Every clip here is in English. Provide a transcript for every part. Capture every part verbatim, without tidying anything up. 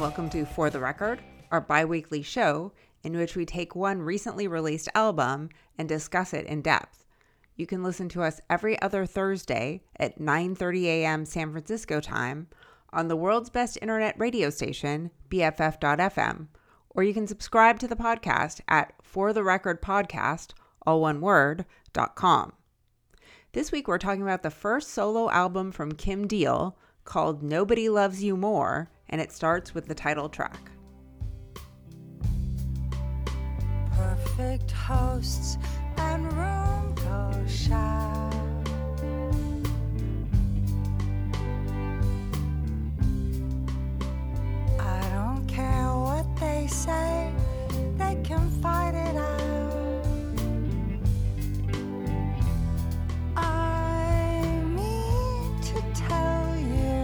welcome to For the Record, our bi-weekly show in which we take one recently released album and discuss it in depth. You can listen to us every other Thursday at nine thirty a.m. San Francisco time on the world's best internet radio station, B F F dot F M, or you can subscribe to the podcast at For the Record Podcast, all one word, dot com. This week we're talking about the first solo album from Kim Deal called Nobody Loves You More, and it starts with the title track. Perfect hosts and room go shy. I don't care what they say, they can fight it out. I mean to tell you,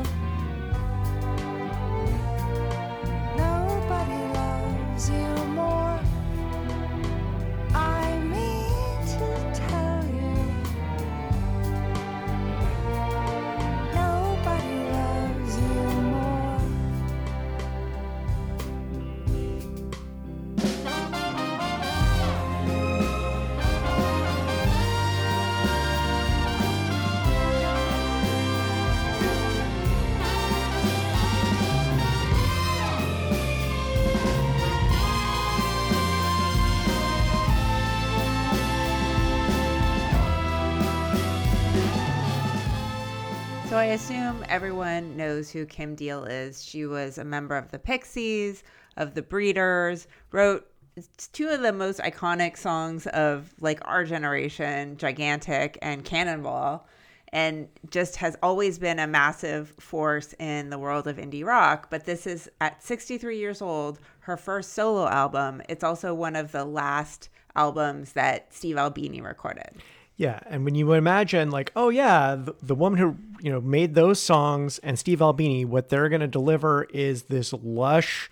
nobody loves you more. I mean to tell you, nobody loves you more. So I assume everyone knows who Kim Deal is. She was a member of the Pixies, of the Breeders, wrote two of the most iconic songs of like our generation, Gigantic and Cannonball, and just has always been a massive force in the world of indie rock. But this is, at sixty-three years old, her first solo album. It's also one of the last albums that Steve Albini recorded. Yeah, and when you imagine like, oh yeah, the, the woman who, you know, made those songs and Steve Albini, what they're going to deliver is this lush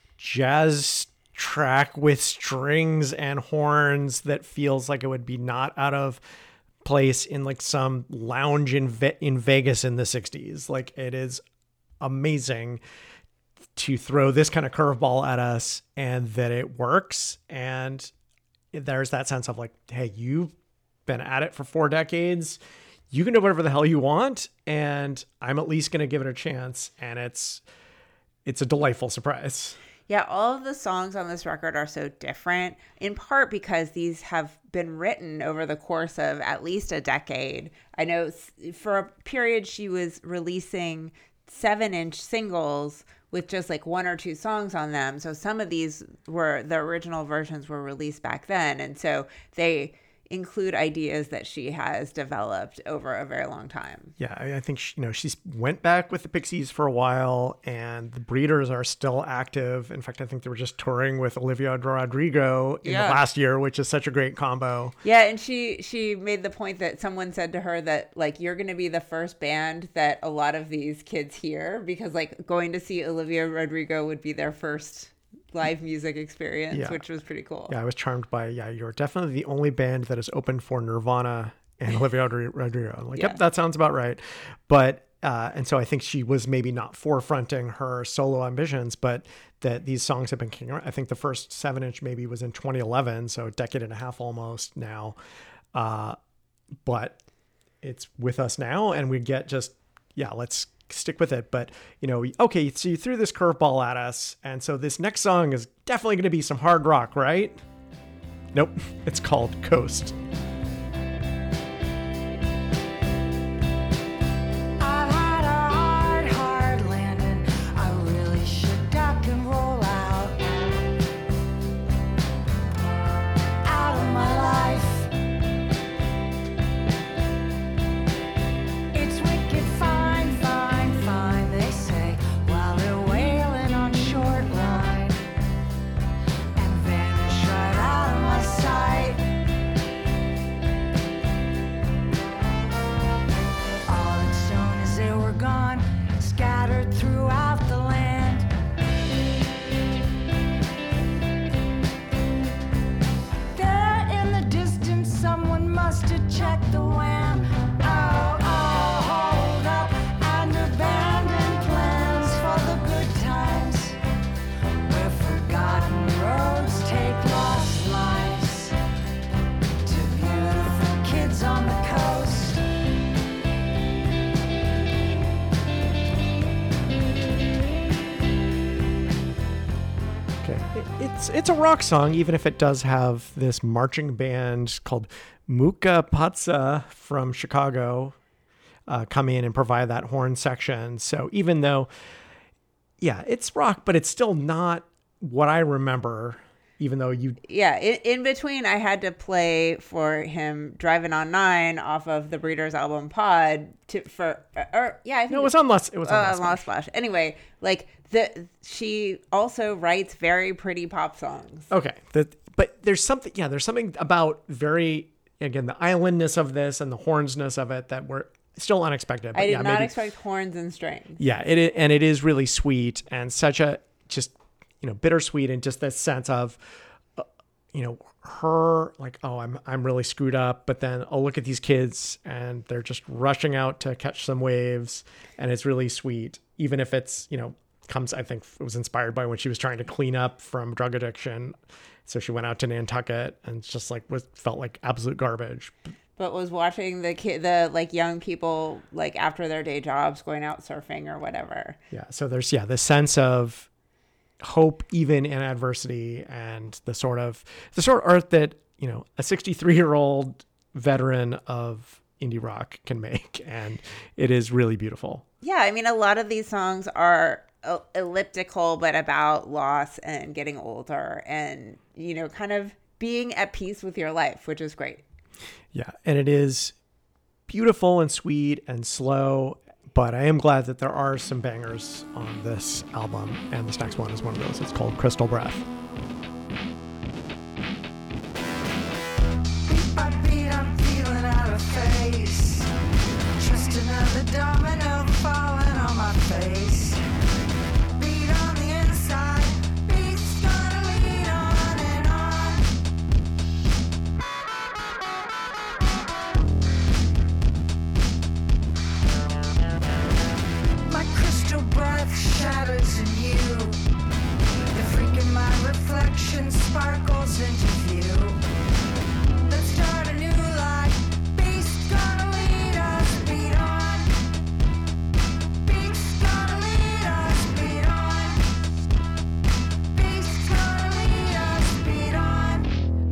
jazz track with strings and horns that feels like it would be not out of place in like some lounge in Ve- in Vegas in the sixties. Like, it is amazing to throw this kind of curveball at us and that it works. And there's that sense of like, hey, you been at it for four decades. You can do whatever the hell you want, and I'm at least going to give it a chance. And it's it's a delightful surprise. Yeah, all of the songs on this record are so different, in part because these have been written over the course of at least a decade. I know for a period she was releasing seven-inch singles with just like one or two songs on them. So some of these were, the original versions were released back then. And so they include ideas that she has developed over a very long time. Yeah, I think she, you know, she's went back with the Pixies for a while, and the Breeders are still active. In fact, I think they were just touring with Olivia Rodrigo in yeah. the last year, which is such a great combo. Yeah, and she she made the point that someone said to her that like, you're going to be the first band that a lot of these kids hear, because like going to see Olivia Rodrigo would be their first live music experience, yeah. which was pretty cool. Yeah, I was charmed by, yeah, you're definitely the only band that is open for Nirvana and Olivia Rodrigo. I'm like, yeah. Yep, that sounds about right. But, uh, and so I think she was maybe not forefronting her solo ambitions, but that these songs have been kicking around. I think the first seven inch maybe was in twenty eleven, so a decade and a half almost now. Uh, but it's with us now, and we get just, yeah, let's stick with it. But, you know, okay, so you threw this curveball at us, and so this next song is definitely going to be some hard rock, right? Nope, it's called Coast. it's a rock song, even if it does have this marching band called Muka Patsa from Chicago uh, come in and provide that horn section. So even though, yeah, it's rock, but it's still not what I remember. Even though you, yeah, in, in between, I had to play for him "Driving on Nine" off of the Breeders' album "Pod" to for or yeah, I think no, it was on Lost. It was on uh, Lost Lost Splash. Anyway, like the she also writes very pretty pop songs. Okay, the, but there's something, yeah, there's something about very again the islandness of this and the hornsness of it that were still unexpected. But I did yeah, not maybe, expect horns and strings. Yeah, it is, and it is really sweet and such a just. You know, bittersweet and just this sense of, uh, you know, her like, oh, I'm I'm really screwed up, but then I'll look at these kids and they're just rushing out to catch some waves, and it's really sweet, even if it's, you know, comes I think it was inspired by when she was trying to clean up from drug addiction, so she went out to Nantucket and just like was felt like absolute garbage. But was watching the kid, the like young people like after their day jobs going out surfing or whatever. Yeah, so there's yeah the sense of hope even in adversity, and the sort of the sort of art that, you know, a sixty-three year old veteran of indie rock can make, and it is really beautiful. Yeah, I mean, a lot of these songs are uh, elliptical, but about loss and getting older and, you know, kind of being at peace with your life, which is great. Yeah, and it is beautiful and sweet and slow. But I am glad that there are some bangers on this album, and this next one is one of those. It's called Crystal Breath. Beat by beat, I'm feeling out of phase. Just another domino falling on my face. Beat on the inside, beat's gonna lead on and on. My crystal breath shatters in you. The freak in my reflection sparkles into view. Let's start a new life. Beast's gonna lead us, beat on. Beast's gonna lead us, beat on. Beast's gonna lead us, beat on.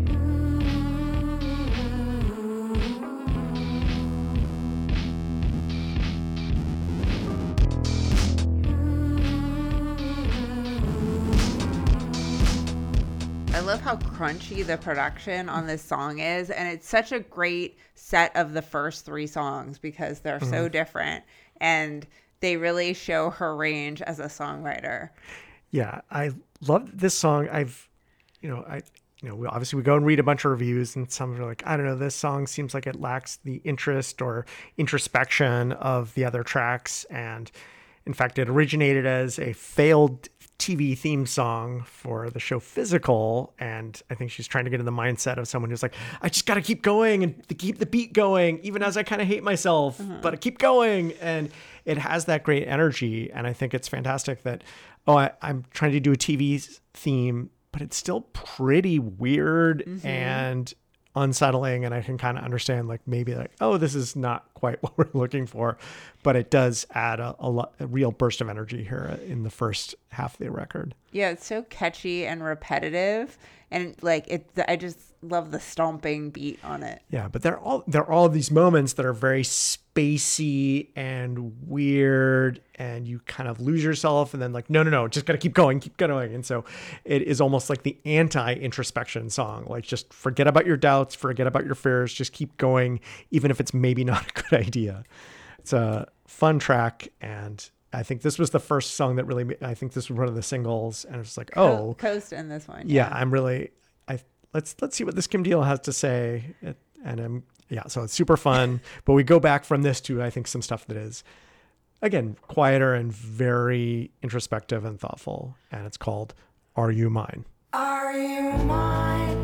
I love how crunchy the production on this song is, and it's such a great set of the first three songs because they're mm-hmm. so different, and they really show her range as a songwriter. Yeah, I love this song. I've, you know, I, you know, we, obviously we go and read a bunch of reviews, and some are like, I don't know, this song seems like it lacks the interest or introspection of the other tracks, and in fact, it originated as a failed T V theme song for the show Physical, and I think she's trying to get in the mindset of someone who's like, I just got to keep going and to keep the beat going, even as I kind of hate myself, mm-hmm. but I keep going, and it has that great energy, and I think it's fantastic that, oh, I, I'm trying to do a T V theme, but it's still pretty weird mm-hmm. and unsettling, and I can kind of understand like maybe like, oh, this is not quite what we're looking for, but it does add a, a, lot, a real burst of energy here in the first half of the record. Yeah, it's so catchy and repetitive, and like it, I just love the stomping beat on it. Yeah, but there are all there are all these moments that are very spacey and weird, and you kind of lose yourself, and then like, no, no, no, just gotta keep going, keep going. And so it is almost like the anti-introspection song. Like, just forget about your doubts, forget about your fears, just keep going, even if it's maybe not a good idea. It's a fun track, and I think this was the first song that really, I think this was one of the singles, and it's like, oh, Coast in this one. Yeah, yeah I'm really, I let's let's see what this Kim Deal has to say, and I'm yeah, so it's super fun. But we go back from this to I think some stuff that is, again, quieter and very introspective and thoughtful, and it's called "Are You Mine?" Are you mine?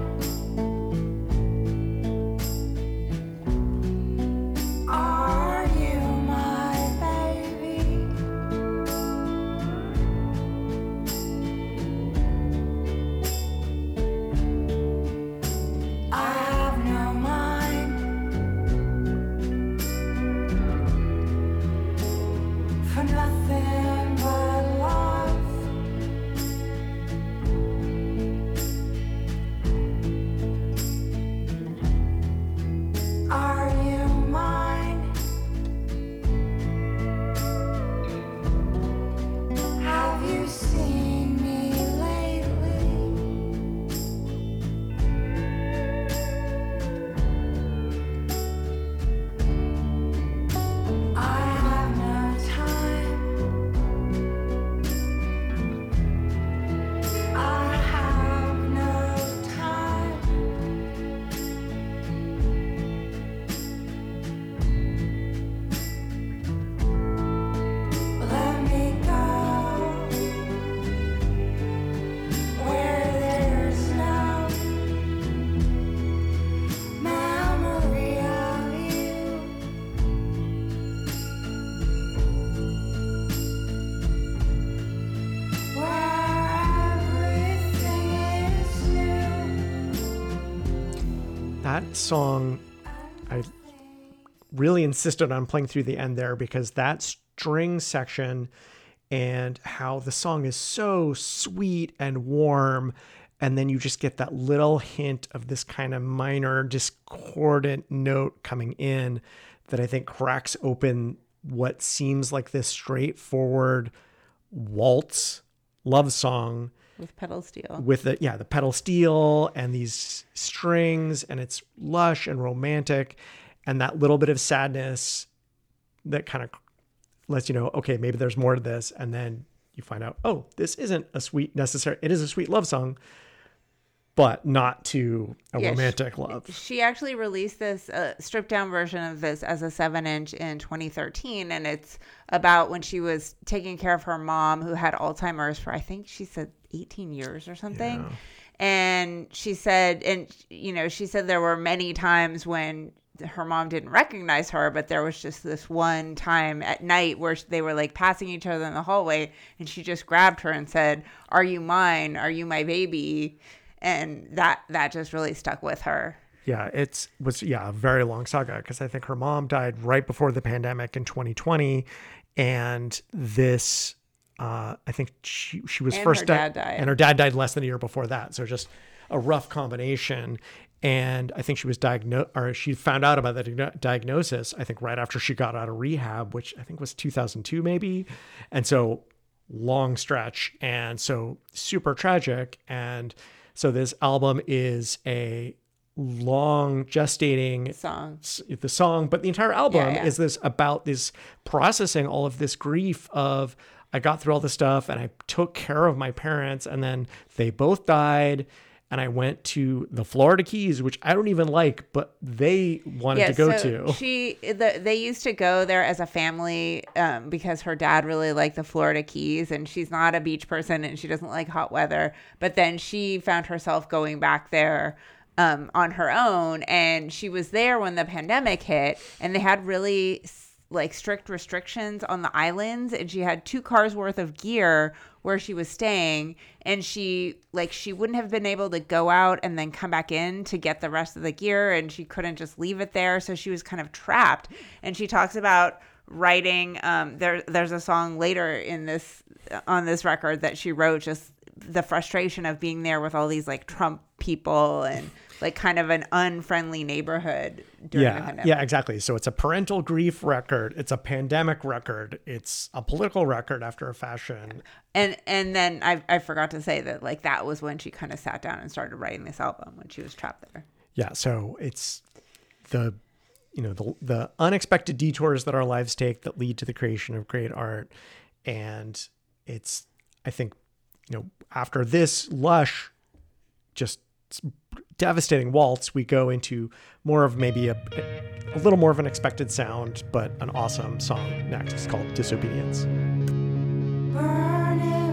Are you my baby? I have no mind for nothing but love. that song, I really insisted on playing through the end there because that string section and how the song is so sweet and warm. And then you just get that little hint of this kind of minor discordant note coming in that I think cracks open what seems like this straightforward waltz love song with pedal steel, with the, yeah, the pedal steel and these strings, and it's lush and romantic. And that little bit of sadness that kind of lets you know, okay, maybe there's more to this. And then you find out, oh, this isn't a sweet necessary. It is a sweet love song, but not to a yeah, romantic she, love. She actually released this uh, stripped down version of this as a seven inch in twenty thirteen. And it's about when she was taking care of her mom who had Alzheimer's for, I think she said eighteen years or something. Yeah. And she said, and you know, she said there were many times when her mom didn't recognize her, but there was just this one time at night where they were like passing each other in the hallway, and she just grabbed her and said, "Are you mine? Are you my baby?" And that that just really stuck with her. Yeah, it's was yeah a very long saga because I think her mom died right before the pandemic in twenty twenty, and this uh, I think she she was and first her di- dad died, and her dad died less than a year before that. So just a rough combination. And I think she was diagnosed, or she found out about the di- diagnosis, I think right after she got out of rehab, which I think was two thousand two maybe. And so long stretch, and so super tragic. And so this album is a long gestating song, the song, but the entire album yeah, yeah. is this about this processing all of this grief of, I got through all this stuff and I took care of my parents, and then they both died. And I went to the Florida Keys, which I don't even like, but they wanted yeah, to go so to. She, the, they used to go there as a family um, because her dad really liked the Florida Keys, and she's not a beach person and she doesn't like hot weather. But then she found herself going back there um, on her own, and she was there when the pandemic hit, and they had really like strict restrictions on the islands, and she had two cars worth of gear where she was staying, and she like she wouldn't have been able to go out and then come back in to get the rest of the gear, and she couldn't just leave it there, so she was kind of trapped. And she talks about writing um there there's a song later in this on this record that she wrote, just the frustration of being there with all these like Trump people and like kind of an unfriendly neighborhood during the Yeah, pandemic. yeah, exactly. So it's a parental grief record. It's a pandemic record. It's a political record after a fashion. And and then I I forgot to say that like that was when she kind of sat down and started writing this album, when she was trapped there. Yeah, so it's the you know the the unexpected detours that our lives take that lead to the creation of great art. And it's, I think, you know, after this lush, just devastating waltz, we go into more of maybe a, a little more of an expected sound, but an awesome song next. It's called Disobedience. Burning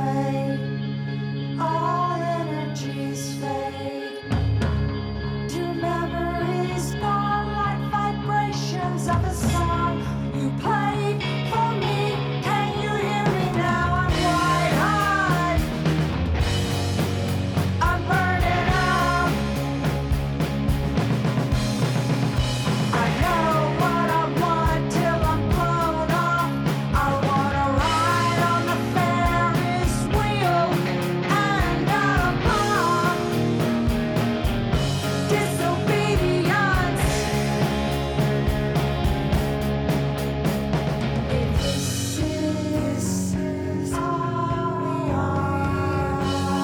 away, all energies fade. To memories born like vibrations of a song you played for me. Can you hear me now? I'm wide-eyed. I'm burning up. I know what I want till I'm blown off. I wanna ride on the Ferris wheel and upon disobedience. If this is all we are,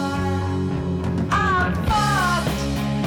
I'm fucked.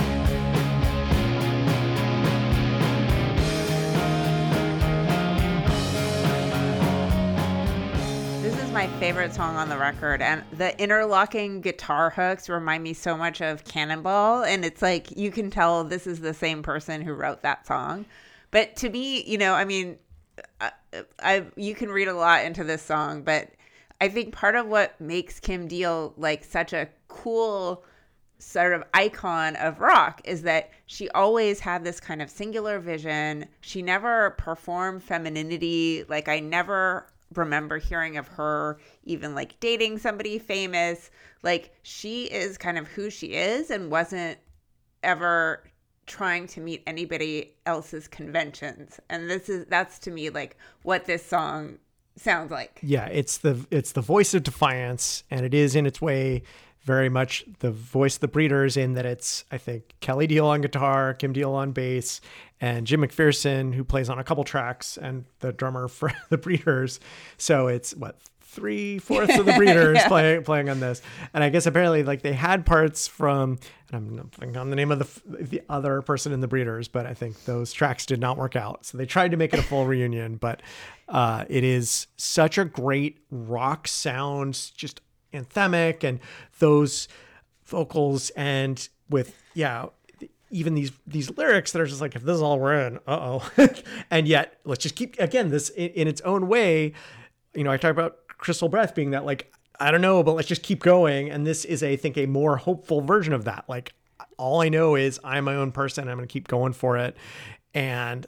This is my favorite song on the record, and the interlocking guitar hooks remind me so much of Cannonball, and it's like you can tell this is the same person who wrote that song. But to me, you know, I mean, I, I you can read a lot into this song, but I think part of what makes Kim Deal like such a cool sort of icon of rock is that she always had this kind of singular vision. She never performed femininity. Like I never remember hearing of her even like dating somebody famous. Like she is kind of who she is and wasn't ever trying to meet anybody else's conventions. And this is that's to me like what this song sounds like. Yeah, it's the it's the voice of defiance, and it is in its way very much the voice of the Breeders, in that it's, I think, Kelly Deal on guitar, Kim Deal on bass, and Jim McPherson, who plays on a couple tracks, and the drummer for the Breeders. So it's what, three fourths of the Breeders yeah. playing playing on this. And I guess apparently like they had parts from, and I'm not thinking on the name of the the other person in the Breeders, but I think those tracks did not work out. So they tried to make it a full reunion, but uh, it is such a great rock sound, just anthemic, and those vocals, and with yeah even these these lyrics that are just like, if this is all we're in, uh-oh. And yet let's just keep, again, this in, in its own way. You know, I talk about Crystal Breath being that like, I don't know, but let's just keep going. And this is, I think, a more hopeful version of that. Like, all I know is I'm my own person. I'm going to keep going for it. And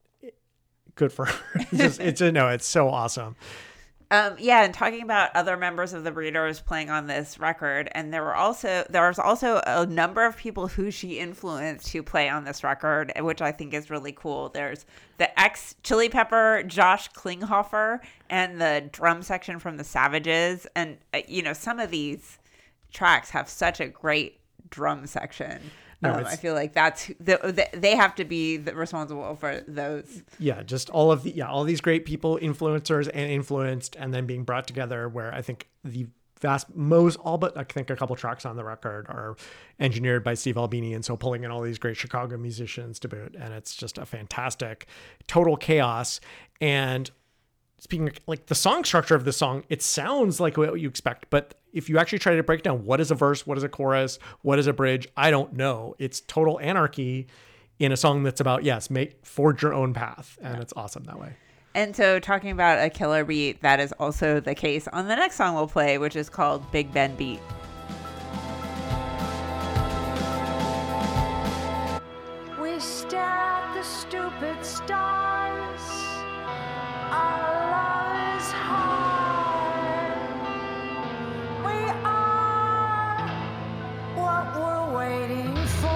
good for her. It's just, it's a, no, it's so awesome. Um, yeah, and talking about other members of the Breeders playing on this record, and there were also there was also a number of people who she influenced who play on this record, which I think is really cool. There's the ex Chili Pepper Josh Klinghoffer and the drum section from the Savages, and uh, you know, some of these tracks have such a great drum section. No, um, I feel like that's the, the, they have to be the, responsible for those. Yeah, just all of the yeah all these great people, influencers and influenced, and then being brought together. Where I think the vast most all but I think a couple tracks on the record are engineered by Steve Albini, and so pulling in all these great Chicago musicians to boot, and it's just a fantastic, total chaos. And speaking of, like, the song structure of the song, it sounds like what you expect, but if you actually try to break down what is a verse, what is a chorus, what is a bridge, I don't know. It's total anarchy in a song that's about, yes, make forge your own path, and yeah. It's awesome that way. And so talking about a killer beat, that is also the case on the next song we'll play, which is called Big Ben Beat. We stare at the stupid stars. Our love is hard. We are what we're waiting for.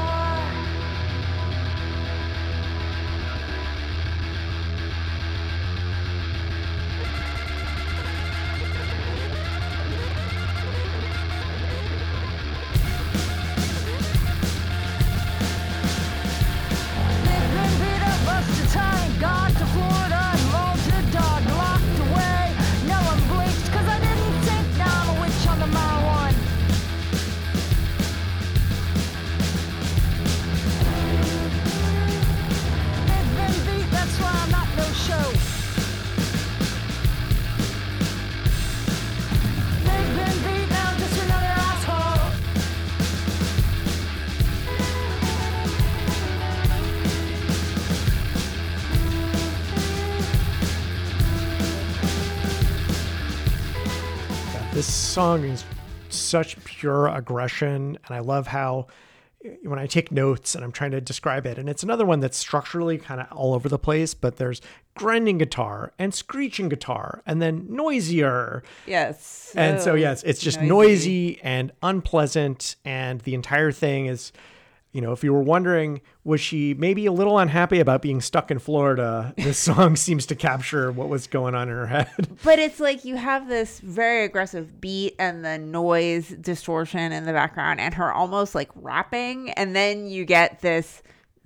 This song is such pure aggression, and I love how when I take notes and I'm trying to describe it, and it's another one that's structurally kind of all over the place, but there's grinding guitar and screeching guitar and then noisier. Yes. So and so, yes, it's just noisy. noisy and unpleasant, and the entire thing is, you know, if you were wondering, was she maybe a little unhappy about being stuck in Florida? This song seems to capture what was going on in her head. But it's like you have this very aggressive beat and the noise distortion in the background and her almost like rapping. And then you get this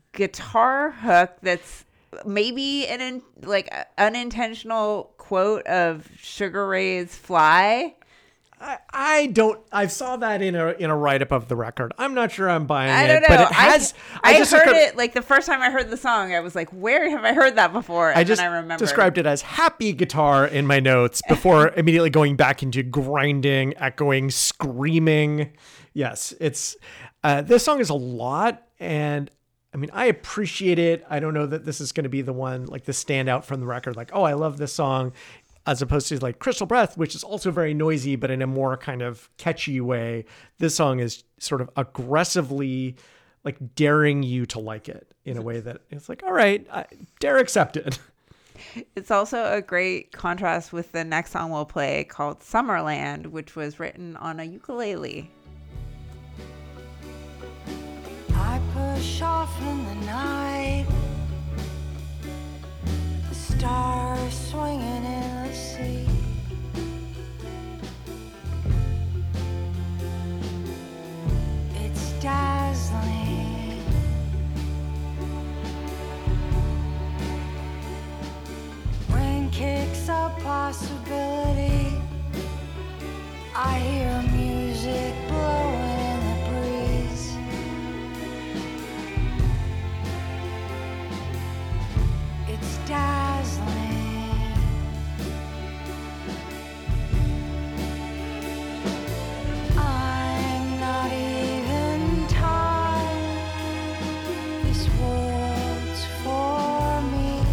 guitar hook that's maybe an in, like unintentional quote of Sugar Ray's Fly. I, I don't. I saw that in a in a write up of the record. I'm not sure I'm buying I it, don't know. but it has. I, I, I just heard descri- it like the first time I heard the song. I was like, "Where have I heard that before?" And I just then I remembered. described it as happy guitar in my notes before immediately going back into grinding, echoing, screaming. Yes, it's uh, this song is a lot, and I mean, I appreciate it. I don't know that this is going to be the one like the standout from the record. Like, oh, I love this song. As opposed to like Crystal Breath, which is also very noisy, but in a more kind of catchy way. This song is sort of aggressively like daring you to like it in a way that it's like, all right, I dare accept it. It's also a great contrast with the next song we'll play called Summerland, which was written on a ukulele. I push on. off in the night, the stars swinging in the sea. It's dazzling. Rain kicks up possibility. I hear music blowing in the breeze. It's dazzling. I'm not even tired. This world's for me.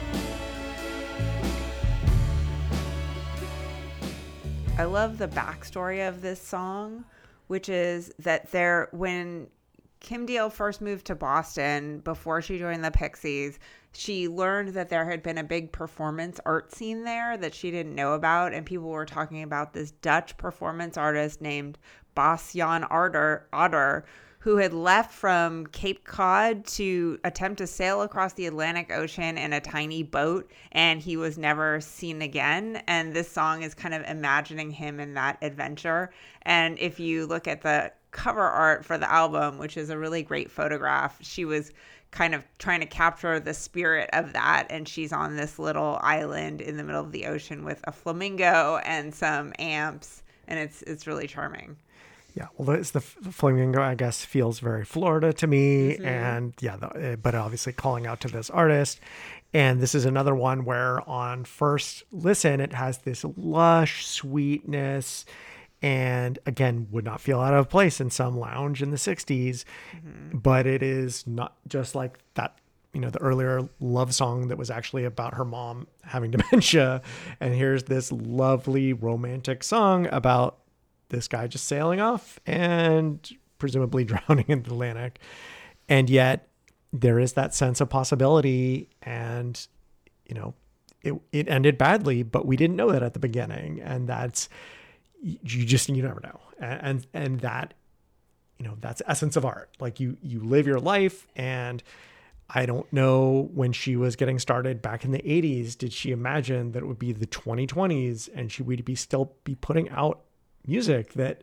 I love the backstory of this song, which is that there, when Kim Deal first moved to Boston before she joined the Pixies, she learned that there had been a big performance art scene there that she didn't know about, and people were talking about this Dutch performance artist named Bas Jan Otter, Otter who had left from Cape Cod to attempt to sail across the Atlantic Ocean in a tiny boat, and he was never seen again. And this song is kind of imagining him in that adventure. And if you look at the cover art for the album, which is a really great photograph, she was kind of trying to capture the spirit of that. And she's on this little island in the middle of the ocean with a flamingo and some amps. And it's it's really charming. Yeah, well, it's the, the flamingo, I guess, feels very Florida to me. Mm-hmm. And yeah, the, but obviously calling out to this artist. And this is another one where on first listen, it has this lush sweetness and again, would not feel out of place in some lounge in the sixties. Mm-hmm. But it is not just like that, you know, the earlier love song that was actually about her mom having dementia. And here's this lovely romantic song about this guy just sailing off and presumably drowning in the Atlantic. And yet there is that sense of possibility. And, you know, it, it ended badly, but we didn't know that at the beginning. And that's, you just, you never know. And, and, and that, you know, that's the essence of art. Like you, you live your life. And I don't know, when she was getting started back in the eighties, did she imagine that it would be the twenty twenties and she would be still be putting out music that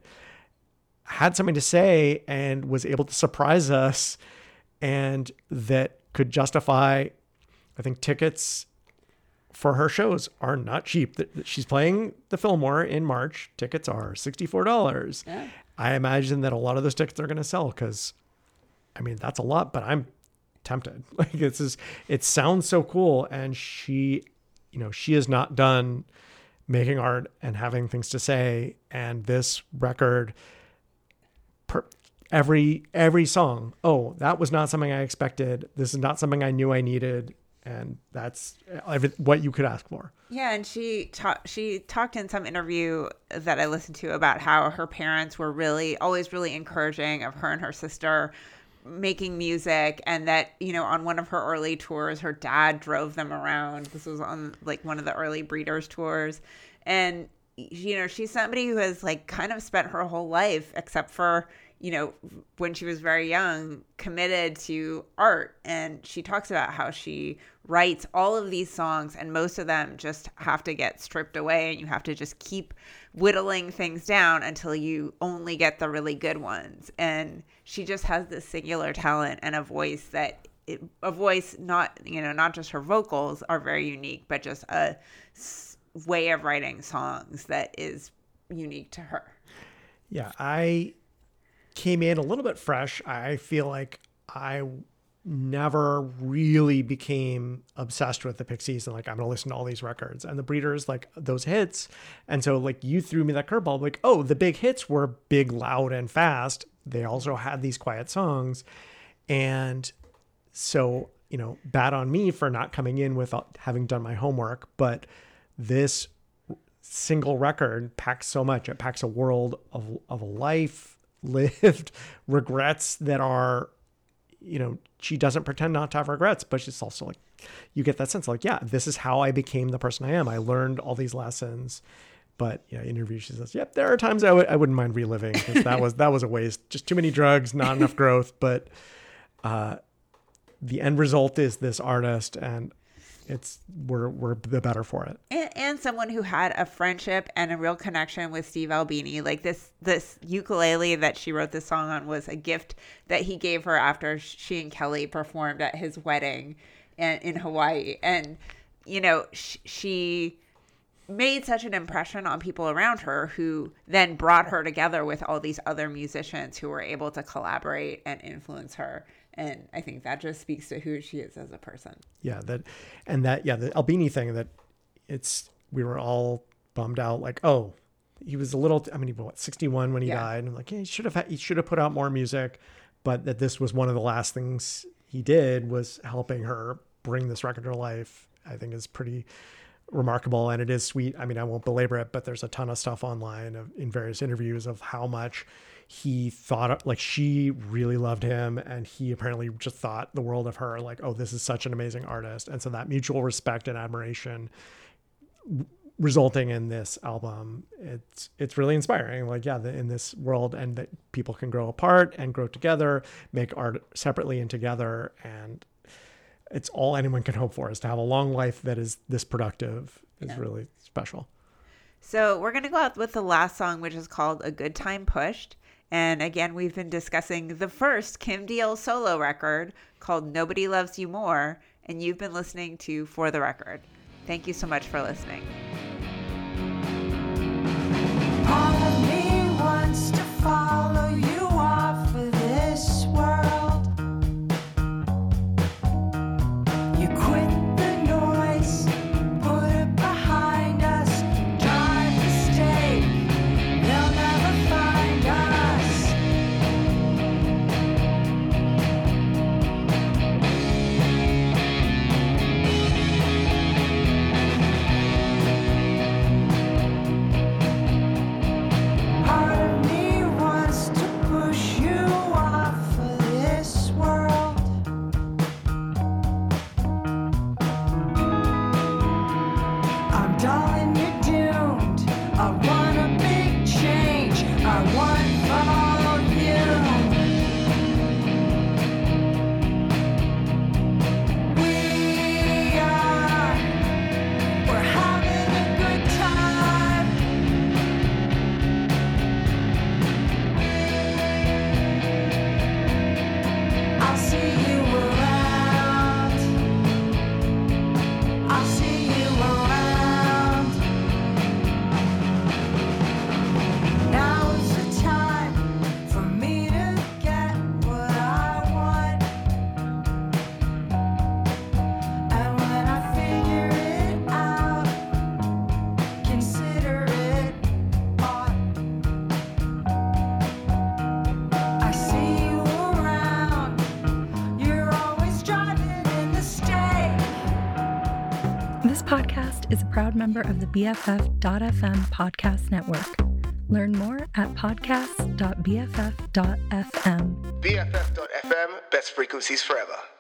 had something to say and was able to surprise us and that could justify, I think tickets for her shows are not cheap. She's playing the Fillmore in March. Tickets are sixty-four dollars. Yeah. I imagine that a lot of those tickets are going to sell because, I mean, that's a lot, but I'm tempted. Like it's just, it sounds so cool. And she, you know, she is not done making art and having things to say. And this record, per, every every song, oh, that was not something I expected. This is not something I knew I needed. And that's every, what you could ask for. Yeah, and she ta- she talked in some interview that I listened to about how her parents were really, always really encouraging of her and her sister making music, and that, you know, on one of her early tours, her dad drove them around. This was on like one of the early Breeders tours. And, you know, she's somebody who has like kind of spent her whole life, except for, you know, when she was very young, committed to art. And she talks about how she writes all of these songs and most of them just have to get stripped away and you have to just keep whittling things down until you only get the really good ones. And she just has this singular talent and a voice that it, a voice, not, you know, not just her vocals are very unique, but just a way of writing songs that is unique to her. Yeah, I came in a little bit fresh. I feel like I never really became obsessed with the Pixies and like, I'm going to listen to all these records and the Breeders, like those hits. And so like you threw me that curveball, like, oh, the big hits were big, loud and fast. They also had these quiet songs. And so, you know, bad on me for not coming in without having done my homework. But this single record packs so much. It packs a world of, of a life lived, regrets that are, you know, she doesn't pretend not to have regrets, but she's also like, you get that sense like, yeah, this is how I became the person I am. I learned all these lessons. But yeah, interview, she says, yep, there are times I w- I wouldn't mind reliving because that was, that was a waste. Just too many drugs, not enough growth. But uh, the end result is this artist, and it's we're we're the better for it. And, and someone who had a friendship and a real connection with Steve Albini. Like this this ukulele that she wrote this song on was a gift that he gave her after she and Kelly performed at his wedding in, in Hawaii. And, you know, sh- she made such an impression on people around her, who then brought her together with all these other musicians who were able to collaborate and influence her. And I think that just speaks to who she is as a person. Yeah, that, and that, yeah, the Albini thing, that it's, we were all bummed out, like, oh, he was a little, I mean, he was what, sixty-one when he Yeah. died. And I'm like, yeah, he should have, he should have put out more music, but that this was one of the last things he did, was helping her bring this record to life, I think is pretty remarkable. And it is sweet. I mean, I won't belabor it, but there's a ton of stuff online of, in various interviews, of how much he thought, like, she really loved him, and he apparently just thought the world of her, like, oh, this is such an amazing artist. And so that mutual respect and admiration resulting in this album, it's it's really inspiring. Like, yeah, the, in this world, and that people can grow apart and grow together, make art separately and together, and it's all anyone can hope for, is to have a long life that is this productive. Is Yeah. really special. So we're going to go out with the last song, which is called A Good Time Pushed. And again, we've been discussing the first Kim Deal solo record called Nobody Loves You More. And you've been listening to For the Record. Thank you so much for listening. Part of me wants to follow you off of this world. You quit the noise, put it behind us, drive the state, they'll never find us. Part of me wants to push you off of this world. I'm dull and you're doomed. I want a big change. I want volume. We are, we're having a good time. I'll see you around. I'll see you around. Now is the time for me to get what I want. And when I figure it out, consider it bought. I see you around. You're always driving in the state. This podcast is a proud member of the B F F dot F M podcast network. Learn more at podcasts dot B F F dot F M. B F F dot F M, best frequencies forever.